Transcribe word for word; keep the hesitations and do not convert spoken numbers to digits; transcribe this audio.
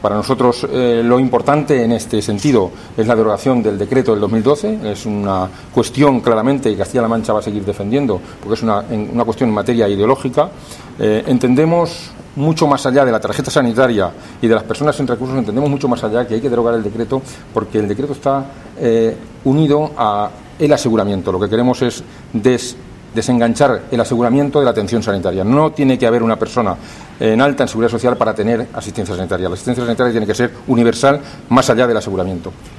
Para nosotros eh, lo importante en este sentido es la derogación del decreto del dos mil doce. Es una cuestión claramente que Castilla-La Mancha va a seguir defendiendo, porque es una, una cuestión en materia ideológica. Eh, entendemos mucho más allá de la tarjeta sanitaria y de las personas sin recursos, entendemos mucho más allá que hay que derogar el decreto, porque el decreto está eh, unido a el aseguramiento. Lo que queremos es des desenganchar el aseguramiento de la atención sanitaria. No tiene que haber una persona en alta en seguridad social para tener asistencia sanitaria. La asistencia sanitaria tiene que ser universal más allá del aseguramiento.